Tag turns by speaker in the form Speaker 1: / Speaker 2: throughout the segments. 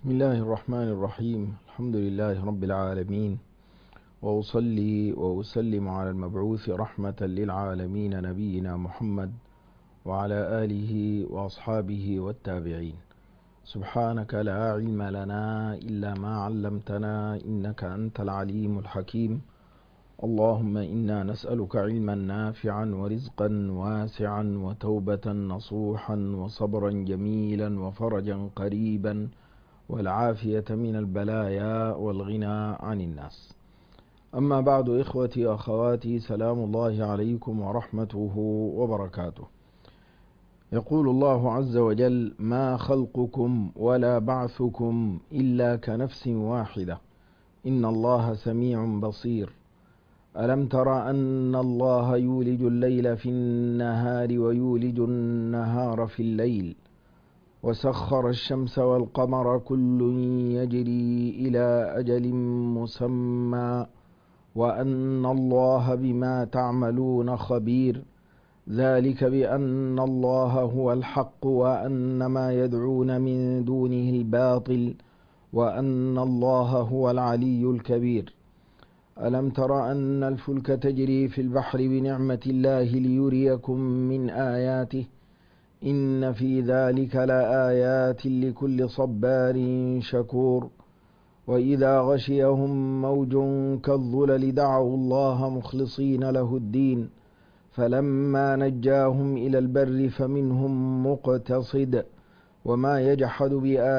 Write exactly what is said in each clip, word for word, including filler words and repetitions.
Speaker 1: بسم الله الرحمن الرحيم. الحمد لله رب العالمين، وأصلي وأسلم على المبعوث رحمة للعالمين نبينا محمد وعلى آله وأصحابه والتابعين. سبحانك لا علم لنا إلا ما علمتنا إنك أنت العليم الحكيم. اللهم إنا نسألك علما نافعا ورزقا واسعا وتوبة نصوحا وصبرا جميلا وفرجا قريبا والعافية من البلايا والغنى عن الناس. أما بعد، إخوتي وأخواتي، سلام الله عليكم ورحمته وبركاته. يقول الله عز وجل: ما خلقكم ولا بعثكم إلا كنفس واحدة إن الله سميع بصير. ألم تر أن الله يولج الليل في النهار ويولج النهار في الليل وسخر الشمس والقمر كل يجري إلى أجل مسمى وأن الله بما تعملون خبير. ذلك بأن الله هو الحق وأن ما يدعون من دونه الباطل وأن الله هو العلي الكبير. ألم تر أن الفلك تجري في البحر بنعمة الله ليريكم من آياته إن في ذلك لآيات لكل صبار شكور. وإذا غشيهم موج كالظلل دعوا الله مخلصين له الدين فلما نجاهم إلى البر فمنهم مقتصد وما يجحد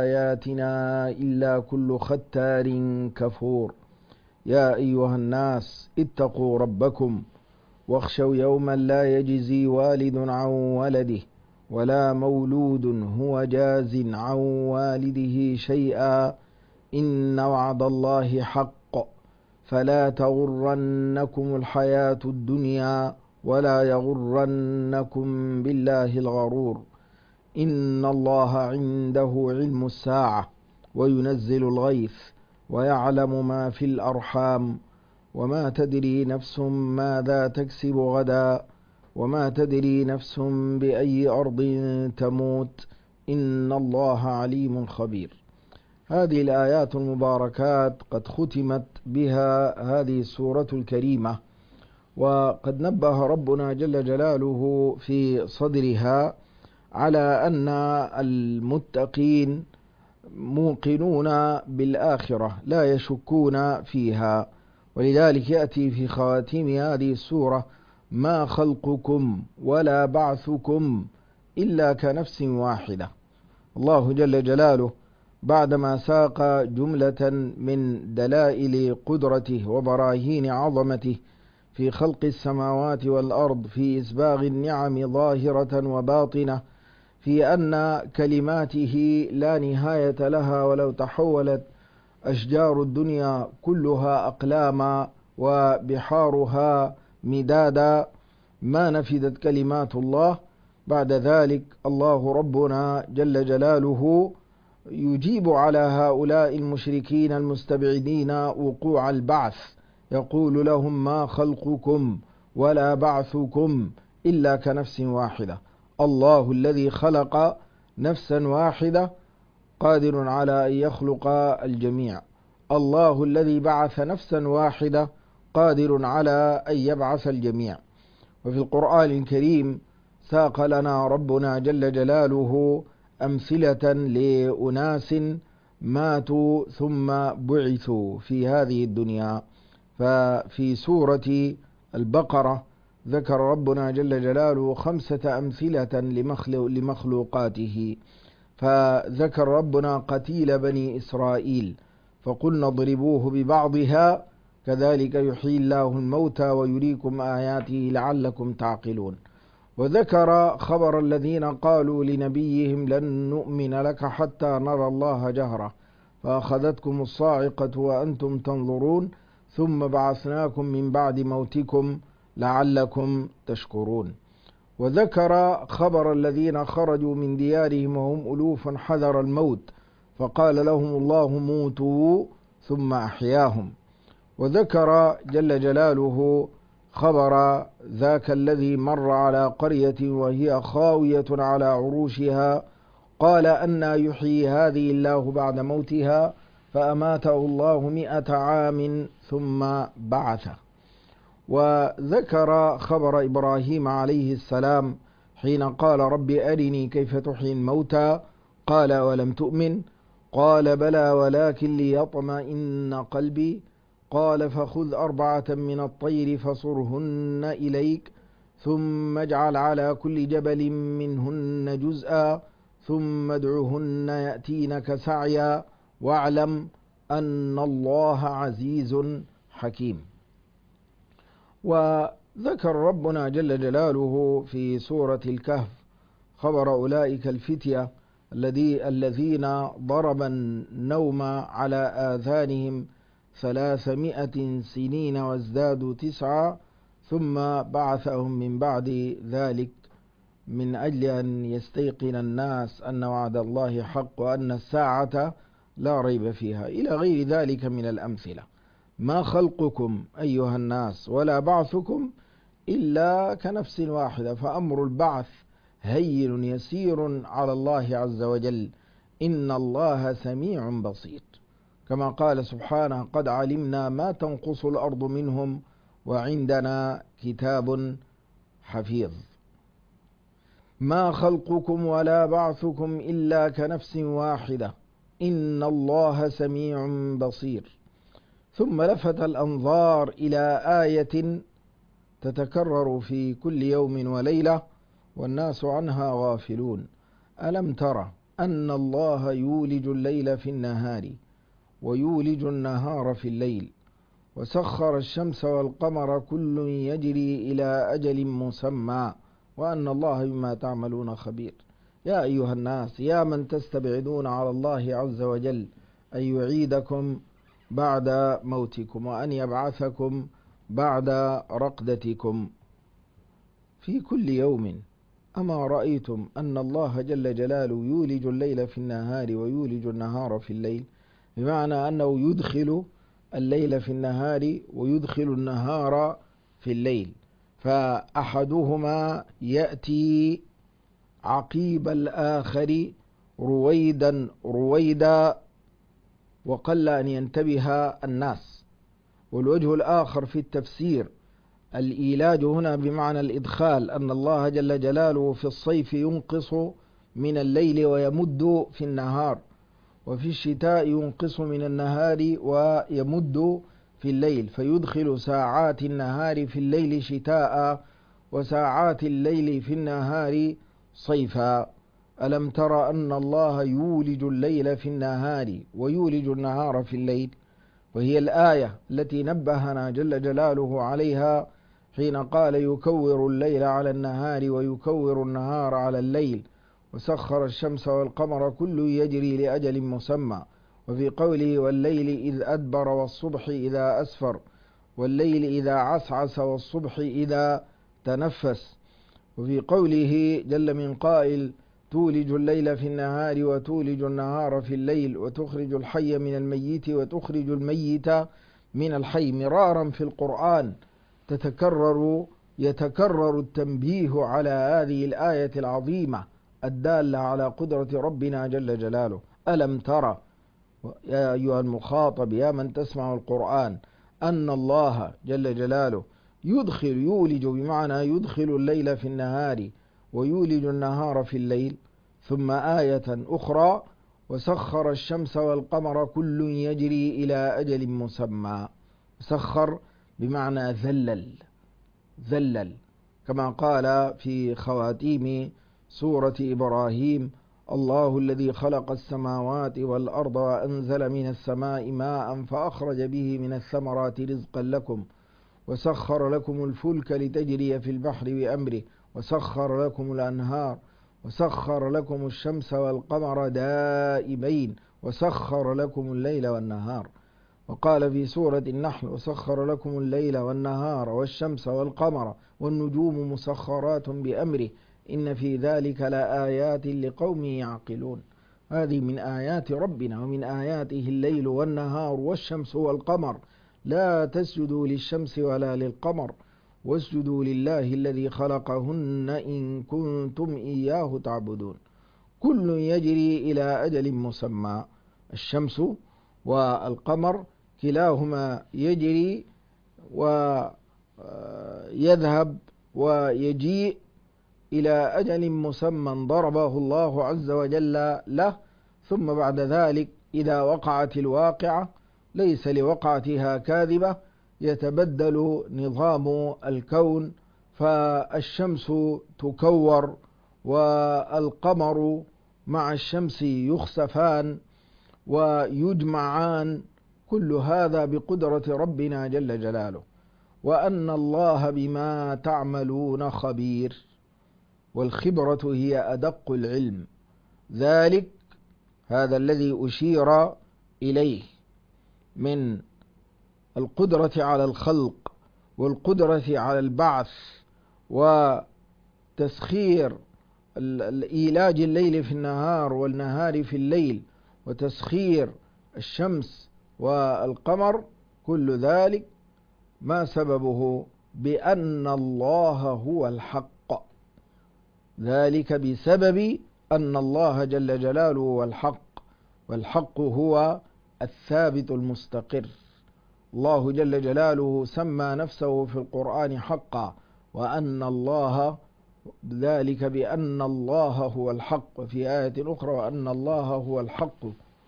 Speaker 1: بآياتنا إلا كل ختار كفور. يا أيها الناس اتقوا ربكم واخشوا يوما لا يجزي والد عن ولده ولا مولود هو جاز عن والده شيئا إن وعد الله حق فلا تغرنكم الحياة الدنيا ولا يغرنكم بالله الغرور. إن الله عنده علم الساعة وينزل الغيث ويعلم ما في الأرحام وما تدري نفس ماذا تكسب غدا وما تدري نفس بأي أرض تموت إن الله عليم خبير. هذه الآيات المباركات قد ختمت بها هذه السورة الكريمة، وقد نبه ربنا جل جلاله في صدرها على أن المتقين موقنون بالآخرة لا يشكون فيها، ولذلك يأتي في خواتيم هذه السورة: ما خلقكم ولا بعثكم إلا كنفس واحدة. الله جل جلاله بعدما ساق جملة من دلائل قدرته وبراهين عظمته في خلق السماوات والأرض، في إسباغ النعم ظاهرة وباطنة، في أن كلماته لا نهاية لها ولو تحولت أشجار الدنيا كلها أقلاما وبحارها مدادا ما نفدت كلمات الله. بعد ذلك الله ربنا جل جلاله يجيب على هؤلاء المشركين المستبعدين وقوع البعث، يقول لهم: ما خلقكم ولا بعثكم إلا كنفس واحدة. الله الذي خلق نفسا واحدة قادر على أن يخلق الجميع. الله الذي بعث نفسا واحدة قادر على أن يبعث الجميع. وفي القرآن الكريم ساق لنا ربنا جل جلاله أمثلة لأناس ماتوا ثم بعثوا في هذه الدنيا. ففي سورة البقرة ذكر ربنا جل جلاله خمسة أمثلة لمخلوقاته، فذكر ربنا قتيل بني إسرائيل فقلنا اضربوه ببعضها كذلك يحيي الله الموتى ويريكم آياته لعلكم تعقلون. وذكر خبر الذين قالوا لنبيهم: لن نؤمن لك حتى نرى الله جهرة فأخذتكم الصاعقة وأنتم تنظرون ثم بعثناكم من بعد موتكم لعلكم تشكرون. وذكر خبر الذين خرجوا من ديارهم وهم ألوف حذر الموت فقال لهم الله: موتوا ثم أحياهم. وذكر جل جلاله خبر ذاك الذي مر على قرية وهي خاوية على عروشها قال أنى يحيي هذه الله بعد موتها، فأماته الله مئة عام ثم بعثه. وذكر خبر إبراهيم عليه السلام حين قال رب أرني كيف تحيي الموتى، قال ولم تؤمن، قال بلى ولكن ليطمئن قلبي، قال فخذ أربعة من الطير فصرهن إليك، ثم اجعل على كل جبل منهن جزءا، ثم ادعهن يأتينك سعيا، واعلم أن الله عزيز حكيم. وذكر ربنا جل جلاله في سورة الكهف خبر أولئك الفتية الذين ضرب النوم على آذانهم ثلاثمائة سنين وازدادوا تسعة، ثم بعثهم من بعد ذلك من أجل أن يستيقن الناس أن وعد الله حق وأن الساعة لا ريب فيها، إلى غير ذلك من الأمثلة. ما خلقكم أيها الناس ولا بعثكم إلا كنفس واحدة، فأمر البعث هين يسير على الله عز وجل، إن الله سميع بصير، كما قال سبحانه قد علمنا ما تنقص الأرض منهم وعندنا كتاب حفيظ. ما خلقكم ولا بعثكم إلا كنفس واحدة إن الله سميع بصير. ثم لفت الأنظار إلى آية تتكرر في كل يوم وليلة والناس عنها غافلون: ألم تر أن الله يولج الليل في النهار ويولج النهار في الليل وسخر الشمس والقمر كل يجري إلى أجل مسمى وأن الله بما تعملون خبير. يا أيها الناس، يا من تستبعدون على الله عز وجل أن يعيدكم بعد موتكم وأن يبعثكم بعد رقدتكم في كل يوم، أما رأيتم أن الله جل جلاله يولج الليل في النهار ويولج النهار في الليل، بمعنى أنه يدخل الليل في النهار ويدخل النهار في الليل، فأحدهما يأتي عقيب الآخر رويدا رويدا وقل أن ينتبه الناس. والوجه الآخر في التفسير الإيلاج هنا بمعنى الإدخال، أن الله جل جلاله في الصيف ينقص من الليل ويمد في النهار، وفي الشتاء ينقص من النهار ويمد في الليل، فيدخل ساعات النهار في الليل شتاء وساعات الليل في النهار صيفا. ألم تر أن الله يولج الليل في النهار ويولج النهار في الليل، وهي الآية التي نبهنا جل جلاله عليها حين قال يكور الليل على النهار ويكور النهار على الليل وسخر الشمس والقمر كل يجري لأجل مسمى، وفي قوله والليل إذ أدبر والصبح إذا أسفر والليل إذا عسعس والصبح إذا تنفس، وفي قوله جل من قائل تولج الليل في النهار وتولج النهار في الليل وتخرج الحي من الميت وتخرج الميت من الحي. مرارا في القرآن تتكرر يتكرر التنبيه على هذه الآية العظيمة الدالة على قدرة ربنا جل جلاله. ألم ترى يا أيها المخاطب، يا من تسمع القرآن، أن الله جل جلاله يدخل يولج بمعنى يدخل الليل في النهار ويولج النهار في الليل. ثم آية أخرى وسخر الشمس والقمر كل يجري إلى أجل مسمى. سخر بمعنى ذلل ذلل كما قال في خواتيم سورة إبراهيم الله الذي خلق السماوات والأرض وأنزل من السماء ماء فأخرج به من الثمرات رزقا لكم وسخر لكم الفلك لتجري في البحر بأمره وسخر لكم الأنهار وسخر لكم الشمس والقمر دائبين وسخر لكم الليل والنهار. وقال في سورة النحل وسخر لكم الليل والنهار والشمس والقمر والنجوم مسخرات بأمره إن في ذلك لآيات لقوم يعقلون. هذه من آيات ربنا، ومن آياته الليل والنهار والشمس والقمر، لا تسجدوا للشمس ولا للقمر واسجدوا لله الذي خلقهن إن كنتم إياه تعبدون. كل يجري إلى أجل مسمى. الشمس والقمر كلاهما يجري ويذهب ويجيء إلى أجل مسمى ضربه الله عز وجل له، ثم بعد ذلك إذا وقعت الواقعة ليس لوقعتها كاذبة يتبدل نظام الكون، فالشمس تكور والقمر مع الشمس يخسفان ويجمعان، كل هذا بقدرة ربنا جل جلاله. وأن الله بما تعملون خبير، والخبرة هي أدق العلم. ذلك هذا الذي أشير إليه من القدرة على الخلق والقدرة على البعث وتسخير إيلاج الليل في النهار والنهار في الليل وتسخير الشمس والقمر، كل ذلك ما سببه؟ بأن الله هو الحق. ذلك بسبب أن الله جل جلاله هو الحق، والحق هو الثابت المستقر. الله جل جلاله سمى نفسه في القرآن حقا، وأن الله ذلك بأن الله هو الحق، في آية أخرى وأن الله هو الحق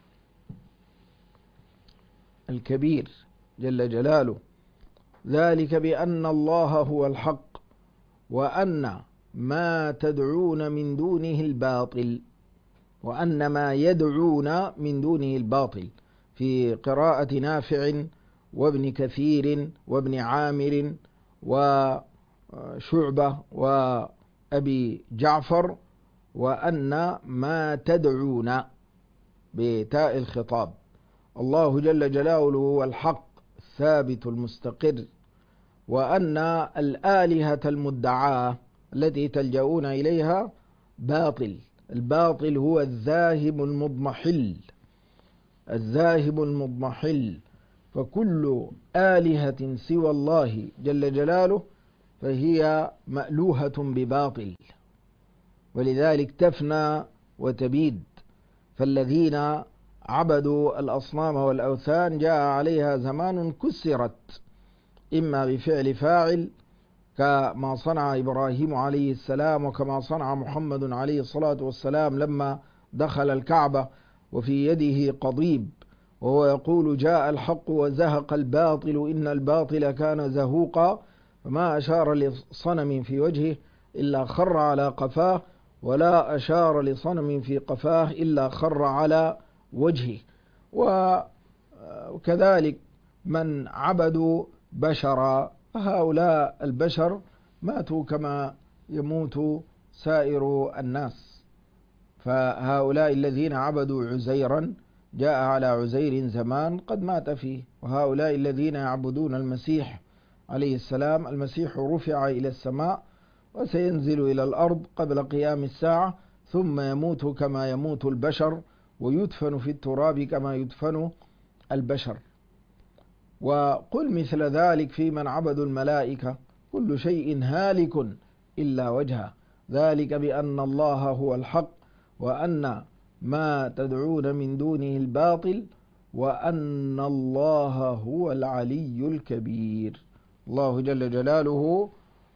Speaker 1: الكبير جل جلاله. ذلك بأن الله هو الحق وأن ما تدعون من دونه الباطل، وأن ما يدعون من دونه الباطل، في قراءة نافع وابن كثير وابن عامر وشعبة وأبي جعفر، وأن ما تدعون بتاء الخطاب. الله جل جلاله هو الحق الثابت المستقر، وأن الآلهة المدعاة التي تلجؤون إليها باطل. الباطل هو الذاهب المضمحل، الذاهب المضمحل، فكل آلهة سوى الله جل جلاله فهي مألوهة بباطل، ولذلك تفنى وتبيد. فالذين عبدوا الأصنام والأوثان جاء عليها زمان كسرت، إما بفعل فاعل كما صنع إبراهيم عليه السلام، وكما صنع محمد عليه الصلاة والسلام لما دخل الكعبة وفي يده قضيب وهو يقول جاء الحق وزهق الباطل إن الباطل كان زهوقا، فما أشار لصنم في وجهه إلا خر على قفاه، ولا أشار لصنم في قفاه إلا خر على وجهه. وكذلك من عبدوا بشرا، هؤلاء البشر ماتوا كما يموت سائر الناس. فهؤلاء الذين عبدوا عزيرا جاء على عزير زمان قد مات فيه، وهؤلاء الذين يعبدون المسيح عليه السلام، المسيح رفع إلى السماء وسينزل إلى الأرض قبل قيام الساعة، ثم يموت كما يموت البشر ويدفن في التراب كما يدفن البشر. وقل مثل ذلك في من عبدوا الملائكة، كل شيء هالك إلا وجهه. ذلك بأن الله هو الحق وأن ما تدعون من دونه الباطل وأن الله هو العلي الكبير. الله جل جلاله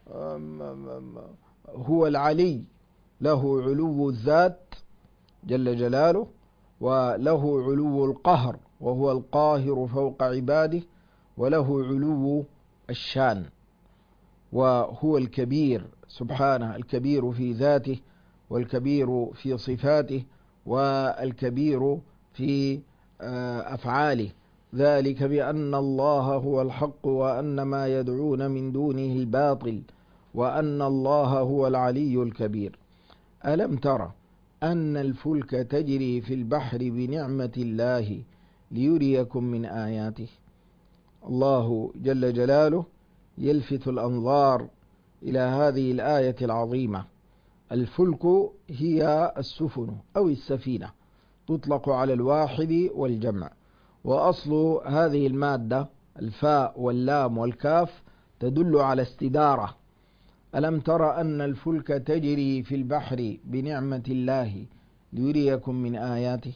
Speaker 1: هو العلي، له علو الذات جل جلاله، وله علو القهر وهو القاهر فوق عباده، وله علو الشان، وهو الكبير سبحانه، الكبير في ذاته والكبير في صفاته والكبير في أفعاله. ذلك بأن الله هو الحق وأن ما يدعون من دونه الباطل وأن الله هو العلي الكبير. ألم تر أن الفلك تجري في البحر بنعمة الله ليريكم من آياته. الله جل جلاله يلفت الأنظار إلى هذه الآية العظيمة. الفلك هي السفن أو السفينة، تطلق على الواحد والجمع، وأصل هذه المادة الفاء واللام والكاف تدل على استدارة. ألم تر أن الفلك تجري في البحر بنعمة الله ليريكم من آياته.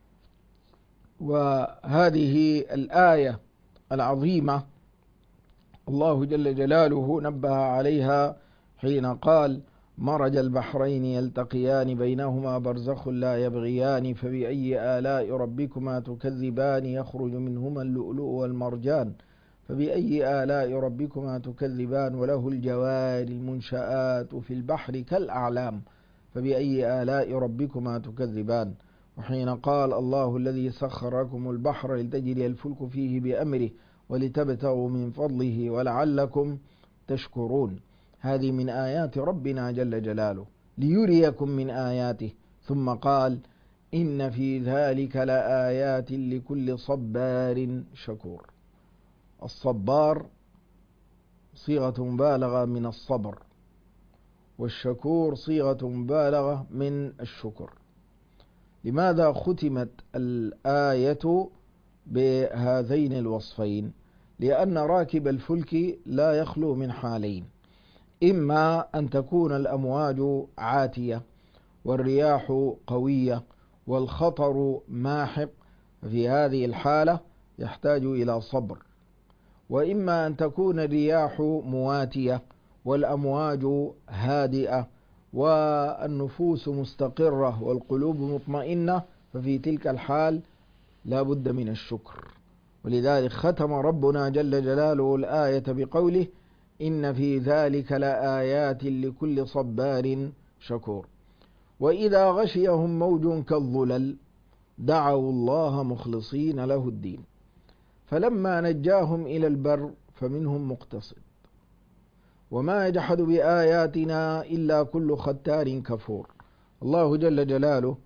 Speaker 1: وهذه الآية العظيمة الله جل جلاله نبه عليها حين قال: مرج البحرين يلتقيان بينهما برزخ لا يبغيان فبأي آلاء ربكما تكذبان يخرج منهما اللؤلؤ والمرجان فبأي آلاء ربكما تكذبان وله الجوار المنشآت في البحر كالأعلام فبأي آلاء ربكما تكذبان. وحين قال: الله الذي سخر لكم البحر لتجري الفلك فيه بأمره ولتبتغوا من فضله ولعلكم تشكرون. هذه من آيات ربنا جل جلاله ليريكم من آياته. ثم قال: إن في ذلك لآيات لكل صبار شكور. الصبار صيغة مبالغة من الصبر، والشكور صيغة مبالغة من الشكر. لماذا ختمت الآية بهذين الوصفين؟ لأن راكب الفلك لا يخلو من حالين: إما أن تكون الأمواج عاتية والرياح قوية والخطر ماحق، في هذه الحالة يحتاج إلى صبر، وإما أن تكون الرياح مواتية والأمواج هادئة والنفوس مستقرة والقلوب مطمئنة، ففي تلك الحال لا بد من الشكر. ولذلك ختم ربنا جل جلاله الآية بقوله: إن في ذلك لآيات لكل صبار شكور. وإذا غشيهم موج كالظلل دعوا الله مخلصين له الدين فلما نجاهم إلى البر فمنهم مقتصد وما يجحد بآياتنا إلا كل ختار كفور. الله جل جلاله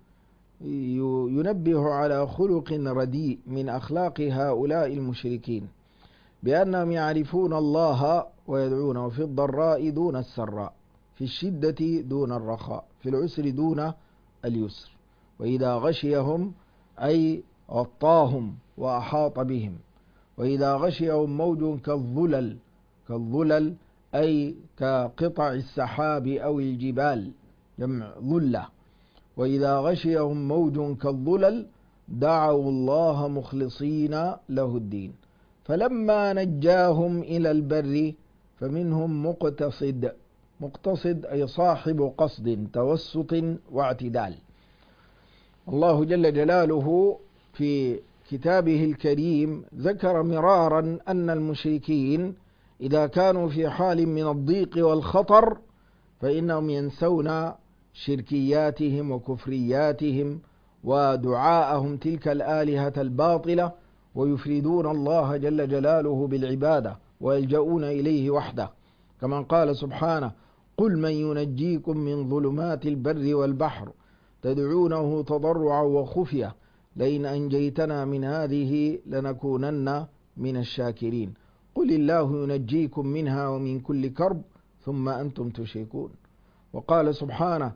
Speaker 1: ينبه على خلق رديء من أخلاق هؤلاء المشركين، بأنهم يعرفون الله ويدعونه في الضراء دون السراء، في الشدة دون الرخاء، في العسر دون اليسر. وإذا غشيهم أي غطاهم وأحاط بهم. وإذا غشيهم موج كالظلل، كالظلل أي كقطع السحاب أو الجبال، جمع ظلة. وإذا غشيهم موج كالظلل دعوا الله مخلصين له الدين فلما نجاهم إلى البر فمنهم مقتصد. مقتصد أي صاحب قصد، توسط واعتدال. الله جل جلاله في كتابه الكريم ذكر مرارا أن المشركين إذا كانوا في حال من الضيق والخطر فإنهم ينسون شركياتهم وكفرياتهم ودعاءهم تلك الآلهة الباطلة، ويفردون الله جل جلاله بالعبادة ويلجؤون إليه وحده، كما قال سبحانه: قل من ينجيكم من ظلمات البر والبحر تدعونه تضرعا وخفية لئن أنجيتنا من هذه لنكونن من الشاكرين قل الله ينجيكم منها ومن كل كرب ثم أنتم تشركون. وقال سبحانه: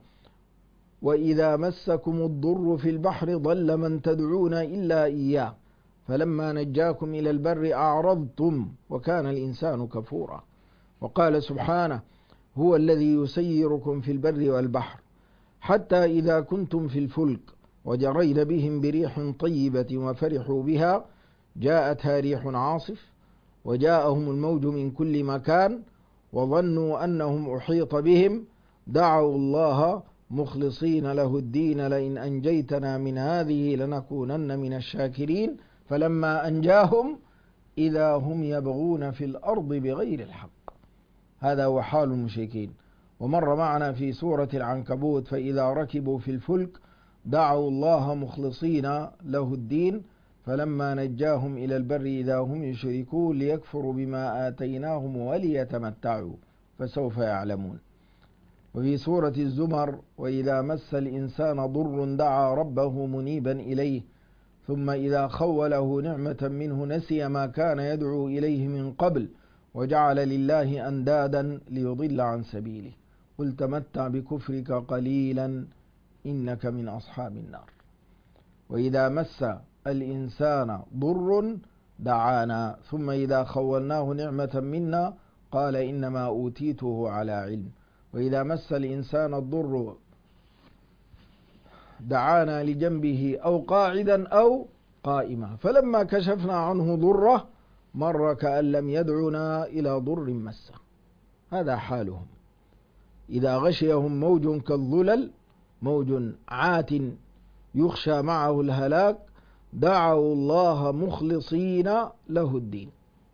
Speaker 1: وإذا مسكم الضر في البحر ضل من تدعون إلا إياه فلما نجاكم إلى البر أعرضتم وكان الإنسان كفورا. وقال سبحانه: هو الذي يسيركم في البر والبحر حتى إذا كنتم في الفلك وجرين بهم بريح طيبة وفرحوا بها جاءتها ريح عاصف وجاءهم الموج من كل مكان وظنوا أنهم أحيط بهم دعوا الله مخلصين له الدين لئن أنجيتنا من هذه لنكونن من الشاكرين فلما أنجاهم إذا هم يبغون في الأرض بغير الحق. هذا هو حال المشركين. ومر معنا في سورة العنكبوت: فإذا ركبوا في الفلك دعوا الله مخلصين له الدين فلما نجاهم إلى البر إذا هم يشركون ليكفروا بما آتيناهم وليتمتعوا فسوف يعلمون. وفي سورة الزمر: وإذا مس الإنسان ضر دعا ربه منيبا إليه ثم إذا خوله نعمة منه نسي ما كان يدعو إليه من قبل وجعل لله أندادا ليضل عن سبيله قل تمتع بكفرك قليلا إنك من أصحاب النار. وإذا مس الإنسان ضر دعانا ثم إذا خولناه نعمة منا قال إنما أوتيته على علم. وإذا مس الإنسان الضر دعانا لجنبه أو قاعدا أو قائما، فلما كشفنا عنه ضره مر كأن لم يدعنا إلى ضر مسه. هذا حالهم إذا غشيهم موج كالظلل، موج عات يخشى معه الهلاك، دعوا الله مخلصين له الدين.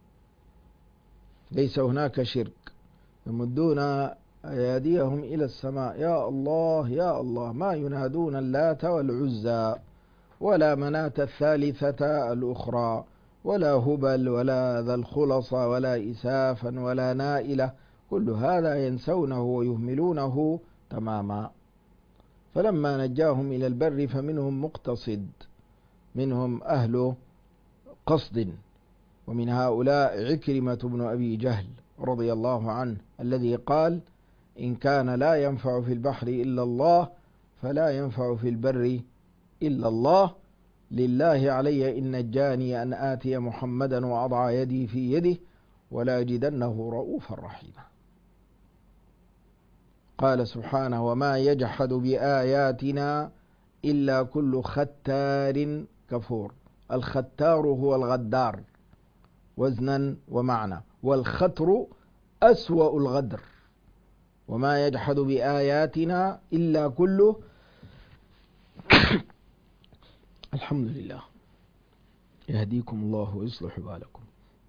Speaker 1: ليس هناك شرك، يمدون أيديهم إلى السماء يا الله يا الله، ما ينادون اللات والعزى ولا مناة الثالثة الأخرى ولا هبل ولا ذا الخلص ولا إسافا ولا نائلة، كل هذا ينسونه ويهملونه تماما. فلما نجاهم إلى البر فمنهم مقتصد، منهم أهل قصد، ومن هؤلاء عكرمة بن أبي جهل رضي الله عنه الذي قال إن كان لا ينفع في البحر إلا الله فلا ينفع في البر إلا الله، لله علي إن نجاني أن آتي محمدا وأضع يدي في يده ولا أجدنه رؤوفا رحيما. قال سبحانه وما يجحد بآياتنا إلا كل ختار كفور. الختار هو الغدار وزنا ومعنى، والختر أسوأ الغدر. وما يجحد بآياتنا إلا كل الحمد لله يهديكم الله ويصلح بالكم.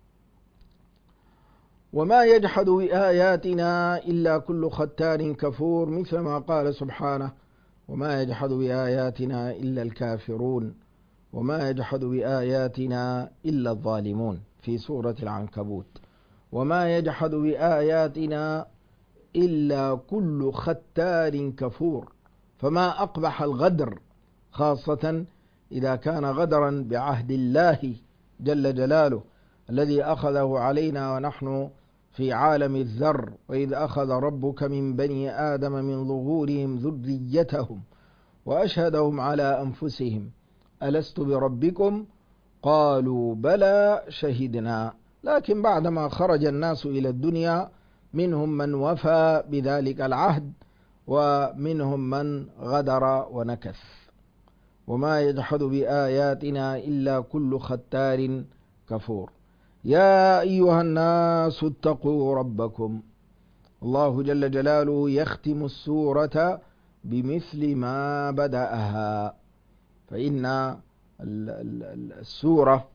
Speaker 1: وما يجحد بآياتنا إلا كل ختار كفور، مثل ما قال سبحانه وما يجحد بآياتنا إلا الكافرون وما يجحد بآياتنا إلا الظالمون في سورة العنكبوت. وما يجحد بآياتنا إلا كل ختار كفور. فما أقبح الغدر، خاصة إذا كان غدرا بعهد الله جل جلاله الذي أخذه علينا ونحن في عالم الذر. وإذ أخذ ربك من بني آدم من ظهورهم ذريتهم وأشهدهم على أنفسهم ألست بربكم قالوا بلى شهدنا. لكن بعدما خرج الناس إلى الدنيا منهم من وفى بذلك العهد ومنهم من غدر ونكث. وما يجحد بآياتنا إلا كل ختار كفور. يا أيها الناس اتقوا ربكم. الله جل جلاله يختم السورة بمثل ما بدأها، فإن السورة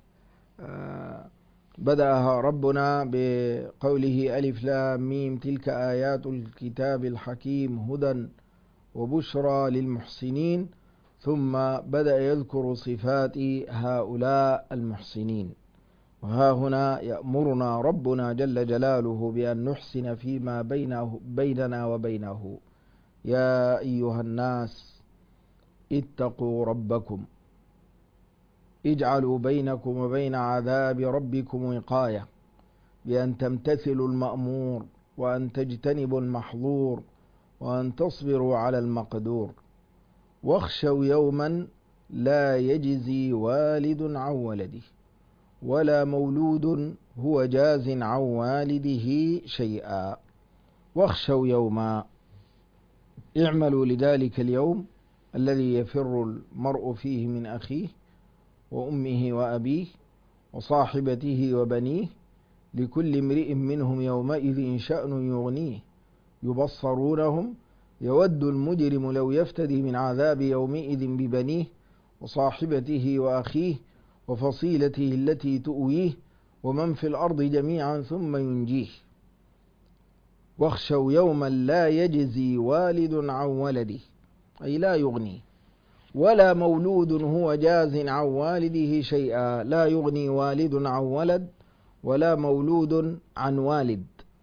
Speaker 1: بدأها ربنا بقوله ألف لام ميم تلك آيات الكتاب الحكيم هدى وبشرى للمحسنين، ثم بدأ يذكر صفات هؤلاء المحسنين. وها هنا يأمرنا ربنا جل جلاله بأن نحسن فيما بينه بيننا وبينه. يا أيها الناس اتقوا ربكم اجعلوا بينكم وبين عذاب ربكم وقاية، بأن تمتثلوا المأمور وأن تجتنبوا المحظور وأن تصبروا على المقدور. واخشوا يوما لا يجزي والد عن ولده ولا مولود هو جاز عن والده شيئا. واخشوا يوما، اعملوا لذلك اليوم الذي يفر المرء فيه من أخيه وأمه وأبيه وصاحبته وبنيه لكل امرئ منهم يومئذ شأن يغنيه يبصرونهم يود المجرم لو يفتدي من عذاب يومئذ ببنيه وصاحبته وأخيه وفصيلته التي تؤويه ومن في الأرض جميعا ثم ينجيه. واخشوا يوما لا يجزي والد عن ولده أي لا يغني، ولا مولود هو جاز عن والده شيئا، لا يغني والد عن ولد ولا مولود عن والد.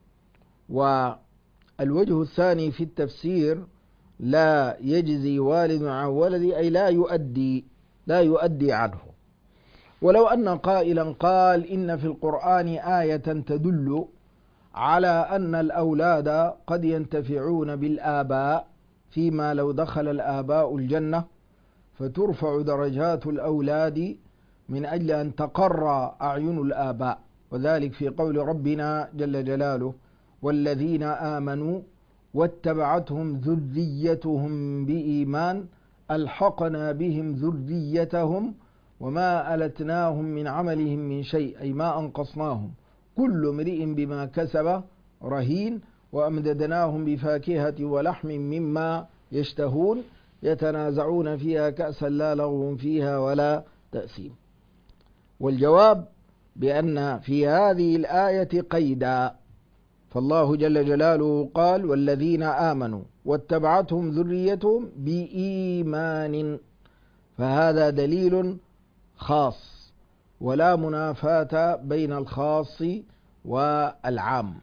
Speaker 1: والوجه الثاني في التفسير لا يجزي والد عن ولده أي لا يؤدي لا يؤدي عنه. ولو أن قائلا قال إن في القرآن آية تدل على أن الأولاد قد ينتفعون بالآباء فيما لو دخل الآباء الجنة فترفع درجات الأولاد من أجل أن تقر أعين الآباء، وذلك في قول ربنا جل جلاله والذين آمنوا واتبعتهم ذريتهم بإيمان ألحقنا بهم ذريتهم وما ألتناهم من عملهم من شيء، أي ما أنقصناهم، كل امرئ بما كسب رهين، وأمددناهم بفاكهة ولحم مما يشتهون يتنازعون فيها كأسا لا لغو فيها ولا تأثيم. والجواب بأن في هذه الآية قيدا، فالله جل جلاله قال والذين آمنوا واتبعتهم ذريتهم بإيمان، فهذا دليل خاص، ولا منافاة بين الخاص والعام.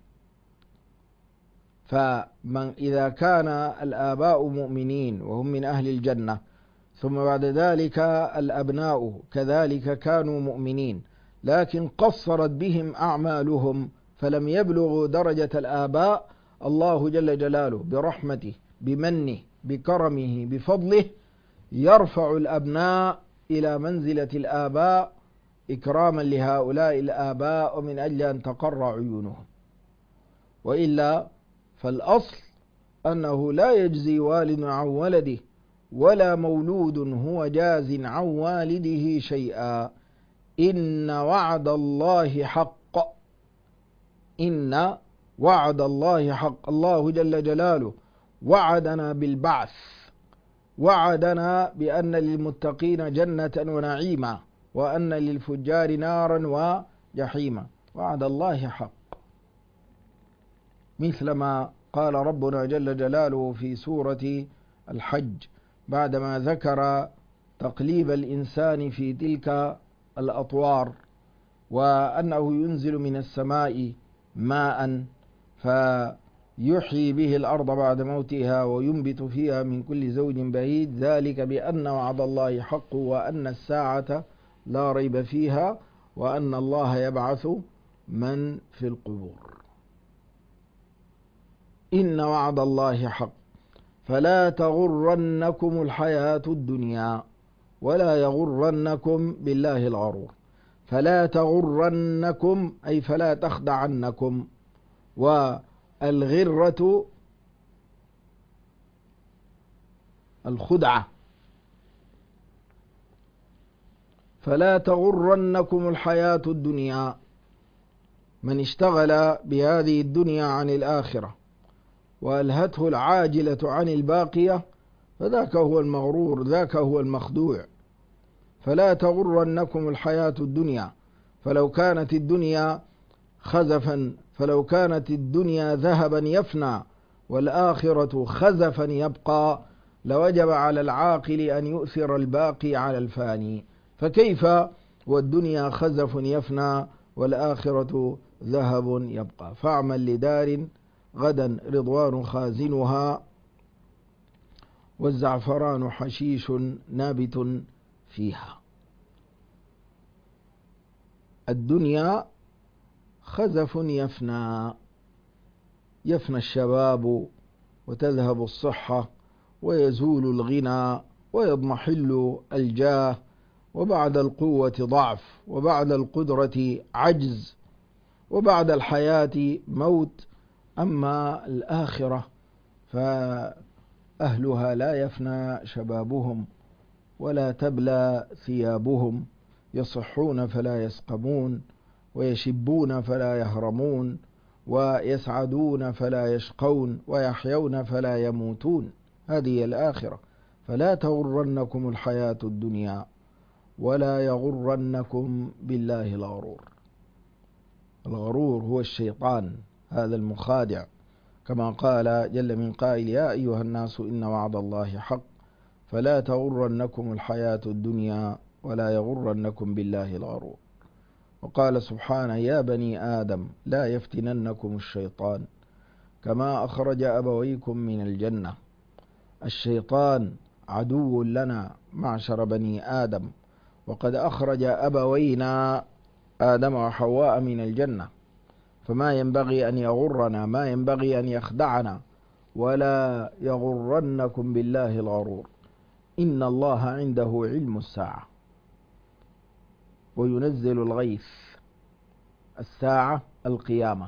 Speaker 1: فمن إذا كان الآباء مؤمنين وهم من أهل الجنة، ثم بعد ذلك الأبناء كذلك كانوا مؤمنين، لكن قصرت بهم أعمالهم فلم يبلغوا درجة الآباء، الله جل جلاله برحمته بمنه بكرمه بفضله يرفع الأبناء إلى منزلة الآباء إكراما لهؤلاء الآباء ومن أجل أن تقر عيونهم. وإلا فالأصل أنه لا يجزي والد عن ولده ولا مولود هو جاز عن والده شيئا. إن وعد الله حق، إن وعد الله حق. الله جل جلاله وعدنا بالبعث، وعدنا بأن للمتقين جنة ونعيما، وأن للفجار نارا وجحيما. وعد الله حق، مثلما قال ربنا جل جلاله في سورة الحج بعدما ذكر تقليب الإنسان في تلك الأطوار، وأنه ينزل من السماء ماء فيحيي به الأرض بعد موتها وينبت فيها من كل زوج بهيج، ذلك بأن وعد الله حق وأن الساعة لا ريب فيها وأن الله يبعث من في القبور. إن وعد الله حق فلا تغرنكم الحياة الدنيا ولا يغرنكم بالله الغرور. فلا تغرنكم أي فلا تخدعنكم، والغرة الخدعة. فلا تغرنكم الحياة الدنيا، من اشتغل بهذه الدنيا عن الآخرة وألهته العاجلة عن الباقية فذاك هو المغرور، ذاك هو المخدوع. فلا تغرنكم الحياة الدنيا، فلو كانت الدنيا خزفا، فلو كانت الدنيا ذهبا يفنى والآخرة خزفا يبقى لوجب على العاقل أن يؤثر الباقي على الفاني، فكيف والدنيا خزف يفنى والآخرة ذهب يبقى. فاعمل لدار غدا رضوان خازنها والزعفران حشيش نابت فيها. الدنيا خزف يفنى، يفنى الشباب وتذهب الصحة ويزول الغنى ويضمحل الجاه، وبعد القوة ضعف، وبعد القدرة عجز، وبعد الحياة موت. أما الآخرة فأهلها لا يفنى شبابهم ولا تبلى ثيابهم، يصحون فلا يسقمون، ويشبون فلا يهرمون، ويسعدون فلا يشقون، ويحيون فلا يموتون. هذه الآخرة. فلا تغرنكم الحياة الدنيا ولا يغرنكم بالله الغرور. الغرور هو الشيطان، هذا المخادع، كما قال جل من قائل يا أيها الناس إن وعد الله حق فلا تغرنكم الحياة الدنيا ولا يغرنكم بالله الغرور. وقال سبحانه يا بني آدم لا يفتننكم الشيطان كما أخرج أبويكم من الجنة. الشيطان عدو لنا معشر بني آدم، وقد أخرج أبوينا آدم وحواء من الجنة، فما ينبغي أن يغرنا، ما ينبغي أن يخدعنا. ولا يغرنكم بالله الغرور. إن الله عنده علم الساعة وينزل الغيث. الساعة القيامة،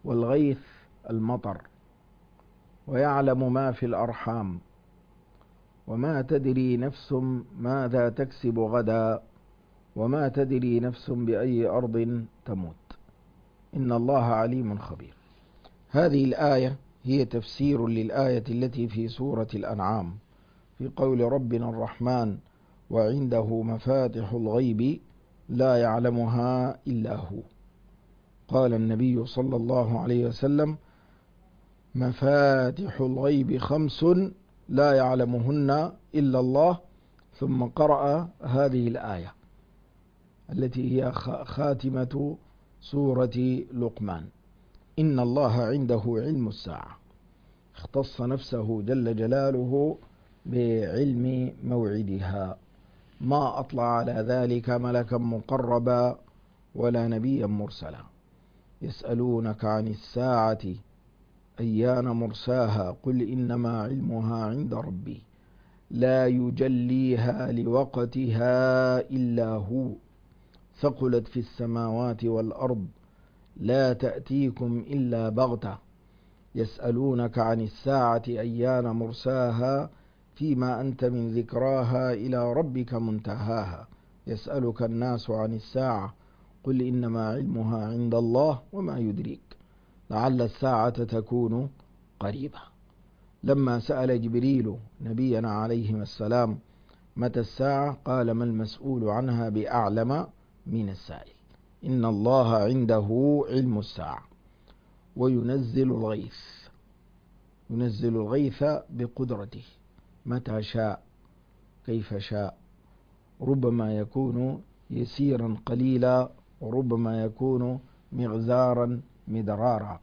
Speaker 1: والغيث المطر، ويعلم ما في الأرحام، وما تدري نفس ماذا تكسب غدا وما تدري نفس بأي أرض تموت إن الله عليم خبير. هذه الآية هي تفسير للآية التي في سورة الأنعام في قول ربنا الرحمن وعنده مفاتح الغيب لا يعلمها إلا هو. قال النبي صلى الله عليه وسلم مفاتح الغيب خمس لا يعلمهن إلا الله، ثم قرأ هذه الآية التي هي خاتمة سورة لقمان إن الله عنده علم الساعة. اختص نفسه جل جلاله بعلم موعدها، ما أطلع على ذلك ملكا مقربا ولا نبيا مرسلا. يسألونك عن الساعة أيان مرساها قل إنما علمها عند ربي لا يجليها لوقتها إلا هو ثقلت في السماوات والأرض لا تأتيكم إلا بغتة يسألونك عن الساعة أيان مرساها فيما أنت من ذكراها إلى ربك منتهاها يسألك الناس عن الساعة قل إنما علمها عند الله وما يدريك لعل الساعة تكون قريبة. لما سأل جبريل نبينا عليه السلام متى الساعة قال ما المسؤول عنها بأعلم من السائل إن الله عنده علم الساعة وينزل الغيث ينزل الغيث بقدرته متى شاء كيف شاء، ربما يكون يسيرا قليلا وربما يكون مغزارا مدرارا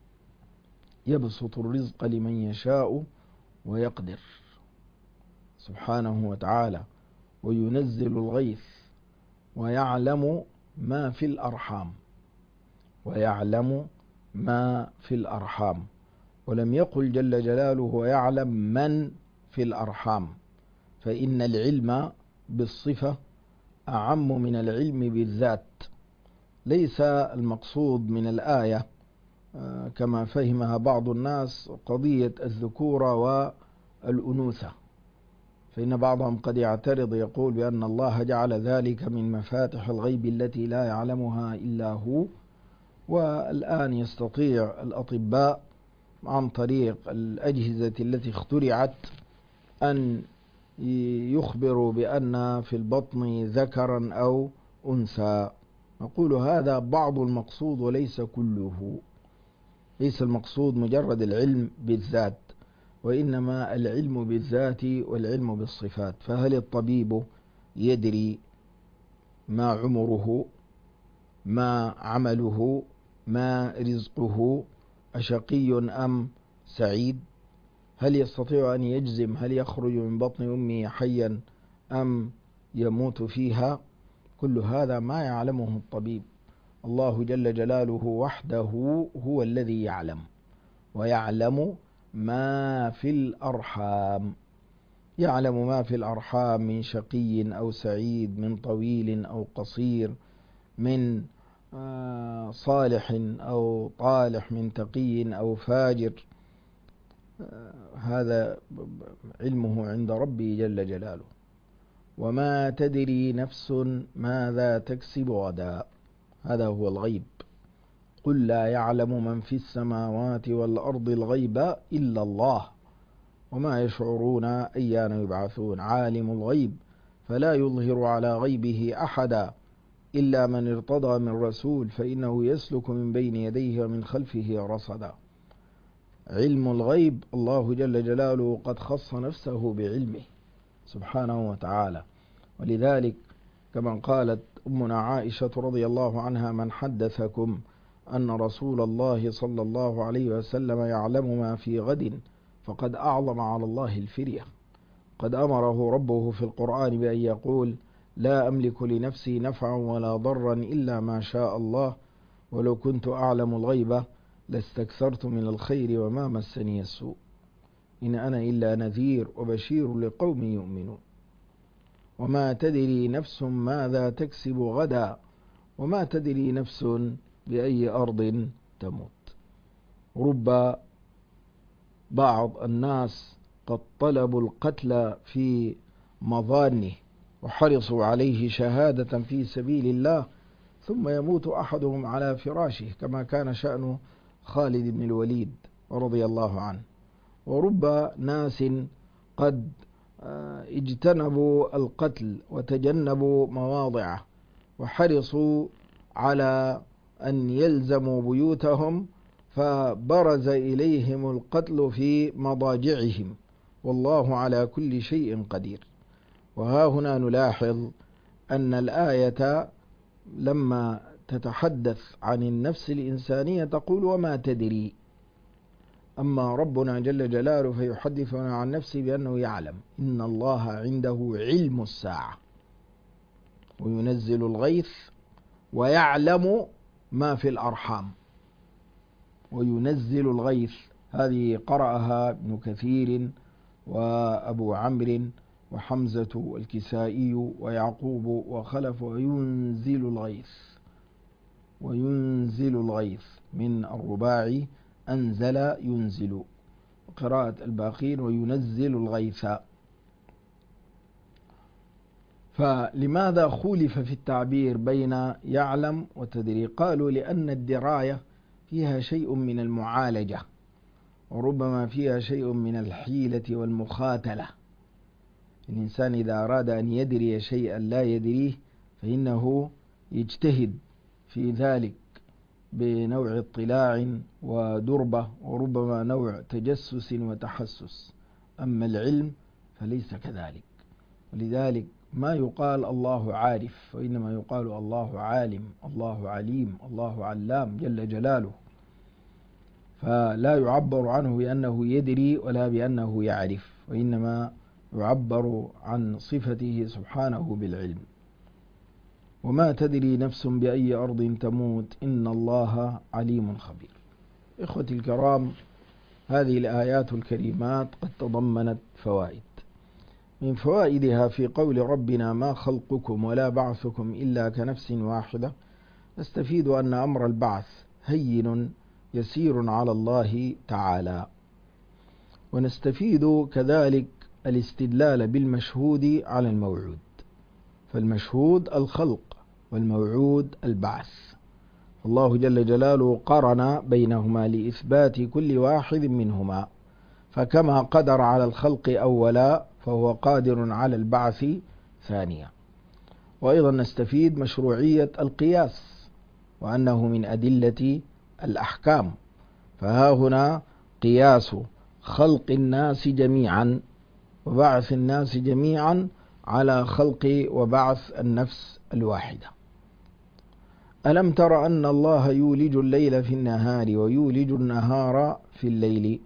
Speaker 1: يبسط الرزق لمن يشاء ويقدر سبحانه وتعالى وينزل الغيث ويعلم ما في الأرحام ويعلم ما في الأرحام ولم يقل جل جلاله ويعلم من في الأرحام، فإن العلم بالصفة أعم من العلم بالذات. ليس المقصود من الآية كما فهمها بعض الناس قضية الذكورة والأنوثة، فإن بعضهم قد يعترض يقول بأن الله جعل ذلك من مفاتح الغيب التي لا يعلمها إلا هو، والآن يستطيع الأطباء عن طريق الأجهزة التي اخترعت أن يخبروا بأن في البطن ذكرا أو أنثى. نقول هذا بعض المقصود وليس كله. ليس المقصود مجرد العلم بالذات، وإنما العلم بالذات والعلم بالصفات. فهل الطبيب يدري ما عمره ما عمله ما رزقه أشقي أم سعيد؟ هل يستطيع أن يجزم هل يخرج من بطن أمه حيا أم يموت فيها؟ كل هذا ما يعلمه الطبيب. الله جل جلاله وحده هو الذي يعلم، ويعلم ما في الأرحام. يعلم ما في الأرحام من شقي أو سعيد، من طويل أو قصير، من صالح أو طالح، من تقي أو فاجر. هذا علمه عند ربي جل جلاله. وما تدري نفس ماذا تكسب غدا، هذا هو الغيب. قل لا يعلم من في السماوات والأرض الغيب إلا الله وما يشعرون أيان يبعثون. عالم الغيب فلا يظهر على غيبه أحدا إلا من ارتضى من رسول فإنه يسلك من بين يديه ومن خلفه رصدا. علم الغيب الله جل جلاله قد خص نفسه بعلمه سبحانه وتعالى، ولذلك كما قالت أمنا عائشة رضي الله عنها من حدثكم أن رسول الله صلى الله عليه وسلم يعلم ما في غد فقد أعظم على الله الفرية. قد أمره ربه في القرآن بأن يقول لا أملك لنفسي نفعا ولا ضرا إلا ما شاء الله ولو كنت أعلم الغيب لاستكثرت من الخير وما مسني السوء إن أنا إلا نذير وبشير لقوم يؤمنون. وما تدري نفس ماذا تكسب غدا وما تدري نفس بأي أرض تموت. رب بعض الناس قد طلبوا القتل في مظانه وحرصوا عليه شهادة في سبيل الله، ثم يموت أحدهم على فراشه كما كان شأن خالد بن الوليد رضي الله عنه. ورب ناس قد اجتنبوا القتل وتجنبوا مواضعه وحرصوا على أن يلزموا بيوتهم، فبرز إليهم القتل في مضاجعهم، والله على كل شيء قدير. وها هنا نلاحظ أن الآية لما تتحدث عن النفس الإنسانية تقول وما تدري، أما ربنا جل جلاله فيحدثنا عن نفسه بأنه يعلم إن الله عنده علم الساعة وينزل الغيث ويعلم ما في الأرحام. وينزل الغيث هذه قرأها ابن كثير وأبو عمرو وحمزة الكسائي ويعقوب وخلف. وينزل الغيث، وينزل الغيث من الرباعي أنزل ينزل، قراءة الباقين وينزل الغيث. فلماذا خولف في التعبير بين يعلم وتدري؟ قالوا لأن الدراية فيها شيء من المعالجة، وربما فيها شيء من الحيلة والمخاتلة. الإنسان إذا أراد أن يدري شيئا لا يدريه فإنه يجتهد في ذلك بنوع اطلاع ودربة، وربما نوع تجسس وتحسس. أما العلم فليس كذلك، ولذلك ما يقال الله عارف، وإنما يقال الله عالم، الله عليم، الله علام جل جلاله. فلا يعبر عنه بأنه يدري ولا بأنه يعرف، وإنما يعبر عن صفته سبحانه بالعلم. وما تدري نفس بأي أرض تموت إن الله عليم خبير. إخوتي الكرام، هذه الآيات الكريمات قد تضمنت فوائد. من فوائدها في قول ربنا ما خلقكم ولا بعثكم إلا كنفس واحدة، نستفيد أن أمر البعث هين يسير على الله تعالى. ونستفيد كذلك الاستدلال بالمشهود على الموعود، فالمشهود الخلق والموعود البعث. الله جل جلاله قرن بينهما لإثبات كل واحد منهما، فكما قدر على الخلق أولا فهو قادر على البعث ثانيا. وأيضا نستفيد مشروعية القياس، وأنه من أدلة الأحكام. فها هنا قياس خلق الناس جميعا وبعث الناس جميعا على خلق وبعث النفس الواحدة. ألم تر أن الله يولج الليل في النهار ويولج النهار في الليل؟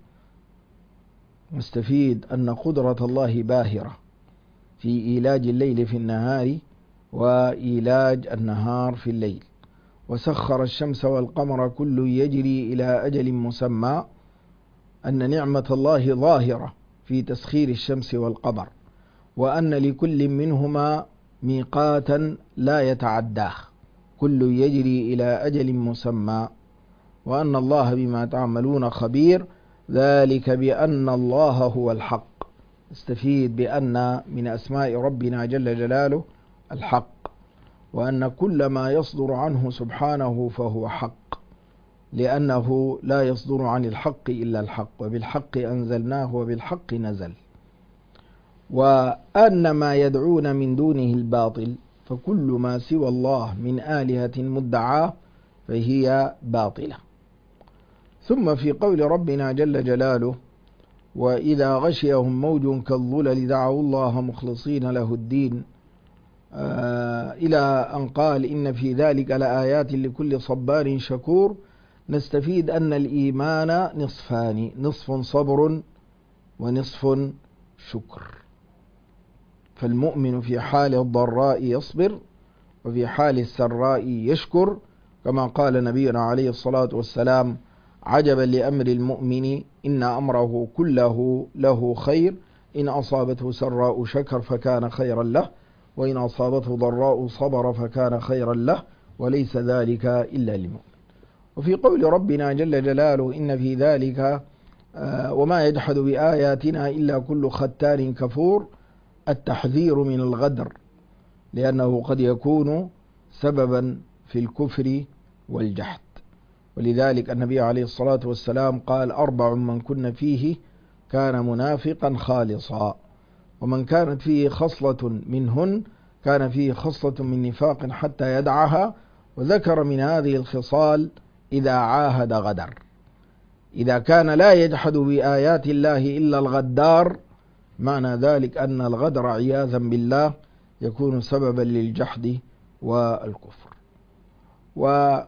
Speaker 1: نستفيد أن قدرة الله باهرة في إيلاج الليل في النهار وإيلاج النهار في الليل. وسخر الشمس والقمر كل يجري إلى أجل مسمى، أن نعمة الله ظاهرة في تسخير الشمس والقمر، وأن لكل منهما ميقاتا لا يتعداه، كل يجري إلى أجل مسمى، وأن الله بما تعملون خبير، ذلك بأن الله هو الحق. استفيد بأن من أسماء ربنا جل جلاله الحق، وأن كل ما يصدر عنه سبحانه فهو حق، لأنه لا يصدر عن الحق إلا الحق، وبالحق أنزلناه وبالحق نزل. وأن ما يدعون من دونه الباطل، فكل ما سوى الله من آلهة مدعاة فهي باطلة. ثم في قول ربنا جل جلاله وإذا غشيهم موج كالظلل دعوا الله مخلصين له الدين، آه إلى أن قال إن في ذلك لآيات لكل صبار شكور، نستفيد أن الإيمان نصفان، نصف صبر ونصف شكر. فالمؤمن في حال الضراء يصبر، وفي حال السراء يشكر، كما قال نبينا عليه الصلاة والسلام عجبا لأمر المؤمن إن أمره كله له خير، إن أصابته سراء شكر فكان خيرا له، وإن أصابته ضراء صبر فكان خيرا له، وليس ذلك إلا للمؤمن. وفي قول ربنا جل جلاله إن في ذلك وما يجحد بآياتنا إلا كل ختار كفور، التحذير من الغدر، لأنه قد يكون سببا في الكفر والجحد. ولذلك النبي عليه الصلاة والسلام قال: أربع من كن فيه كان منافقا خالصا، ومن كانت فيه خصلة منهن كان فيه خصلة من نفاق حتى يدعها. وذكر من هذه الخصال: إذا عاهد غدر. إذا كان لا يجحد بآيات الله إلا الغدار، معنى ذلك أن الغدر عياذا بالله يكون سببا للجحد والكفر. وفي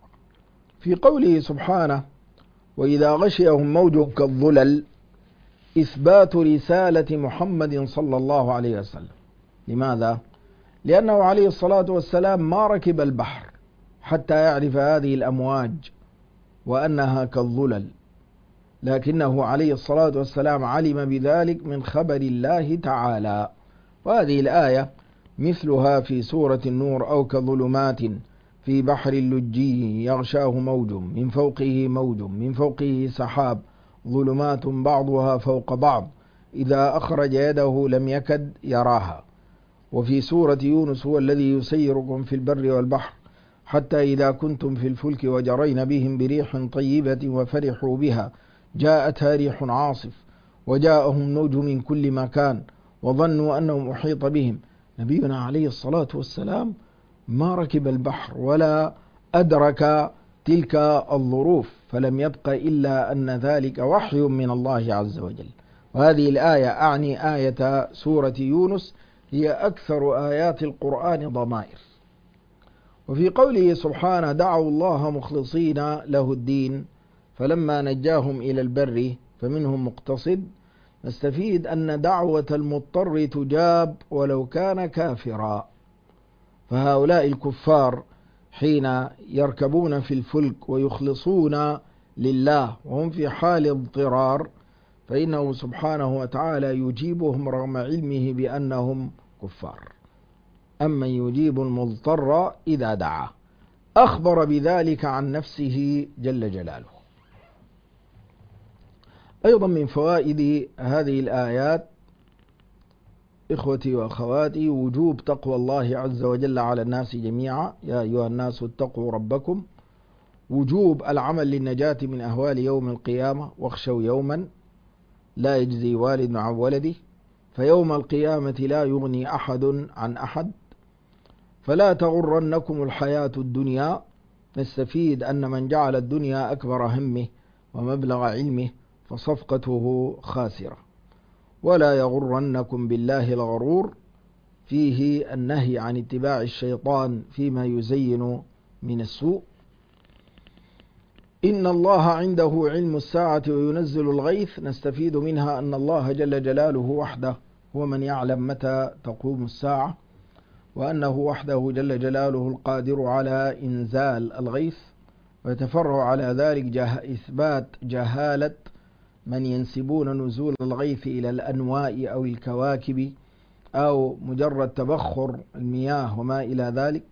Speaker 1: قوله سبحانه: وإذا غشيهم موج كالظلل، إثبات رسالة محمد صلى الله عليه وسلم. لماذا؟ لأنه عليه الصلاة والسلام ما ركب البحر حتى يعرف هذه الأمواج وأنها كالظلل، لكنه عليه الصلاة والسلام علم بذلك من خبر الله تعالى. وهذه الآية مثلها في سورة النور: أو كظلمات في بحر اللجي يغشاه موج من فوقه موج من فوقه سحاب ظلمات بعضها فوق بعض إذا أخرج يده لم يكد يراها. وفي سورة يونس: هو الذي يسيركم في البر والبحر حتى إذا كنتم في الفلك وجرين بهم بريح طيبة وفرحوا بها جاءتها ريح عاصف وجاءهم موج من كل مكان وظنوا أنهم أحيط بهم. نبينا عليه الصلاة والسلام ما ركب البحر ولا أدرك تلك الظروف، فلم يبق إلا أن ذلك وحي من الله عز وجل. وهذه الآية، أعني آية سورة يونس، هي أكثر آيات القرآن ضمائر. وفي قوله سبحانه: دعوا الله مخلصين له الدين فلما نجاهم إلى البر فمنهم مقتصد، نستفيد أن دعوة المضطر تجاب ولو كان كافرا. فهؤلاء الكفار حين يركبون في الفلك ويخلصون لله وهم في حال اضطرار، فإنه سبحانه وتعالى يجيبهم رغم علمه بأنهم كفار. أما يجيب المضطر إذا دعا، أخبر بذلك عن نفسه جل جلاله. أيضا من فوائد هذه الآيات إخوتي وأخواتي وجوب تقوى الله عز وجل على الناس جميعا. يا أيها الناس اتقوا ربكم. وجوب العمل للنجاة من أهوال يوم القيامة. واخشوا يوما لا يجزي والد عن ولده، فيوم القيامة لا يغني أحد عن أحد، فلا تغرنكم الحياة الدنيا. نستفيد أن من جعل الدنيا أكبر همه ومبلغ علمه فصفقته خاسرة. ولا يغرنكم بالله الغرور، فيه النهي عن اتباع الشيطان فيما يزين من السوء. إن الله عنده علم الساعة وينزل الغيث. نستفيد منها أن الله جل جلاله وحده هو من يعلم متى تقوم الساعة، وأنه وحده جل جلاله القادر على إنزال الغيث. ويتفرع على ذلك جه إثبات جهالة من ينسبون نزول الغيث إلى الأنواء أو الكواكب أو مجرد تبخر المياه وما إلى ذلك.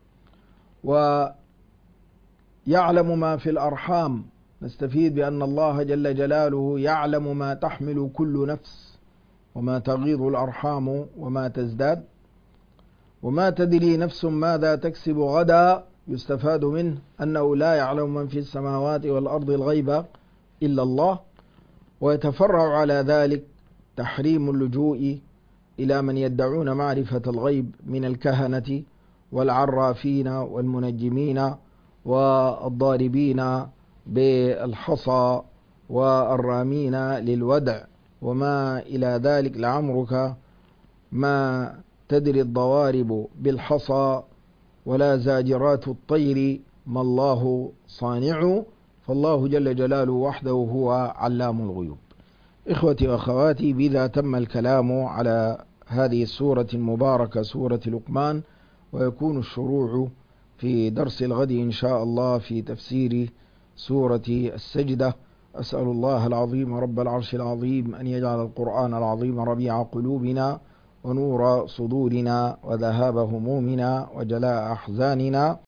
Speaker 1: ويعلم ما في الأرحام. نستفيد بأن الله جل جلاله يعلم ما تحمل كل نفس وما تغيض الأرحام وما تزداد. وما تدري نفس ماذا تكسب غدا. يستفاد منه أنه لا يعلم من في السماوات والأرض الغيب إلا الله. ويتفرع على ذلك تحريم اللجوء إلى من يدعون معرفة الغيب من الكهنة والعرافين والمنجمين والضاربين بالحصى والرامين للودع وما إلى ذلك. لعمرك ما تدري الضوارب بالحصى ولا زاجرات الطير ما الله صانع. فالله جل جلاله وحده هو علام الغيوب. إخوتي وأخواتي، بذا تم الكلام على هذه السورة المباركة سورة لقمان، ويكون الشروع في درس الغد إن شاء الله في تفسير سورة السجدة. أسأل الله العظيم رب العرش العظيم أن يجعل القرآن العظيم ربيع قلوبنا ونور صدورنا وذهاب همومنا وجلاء أحزاننا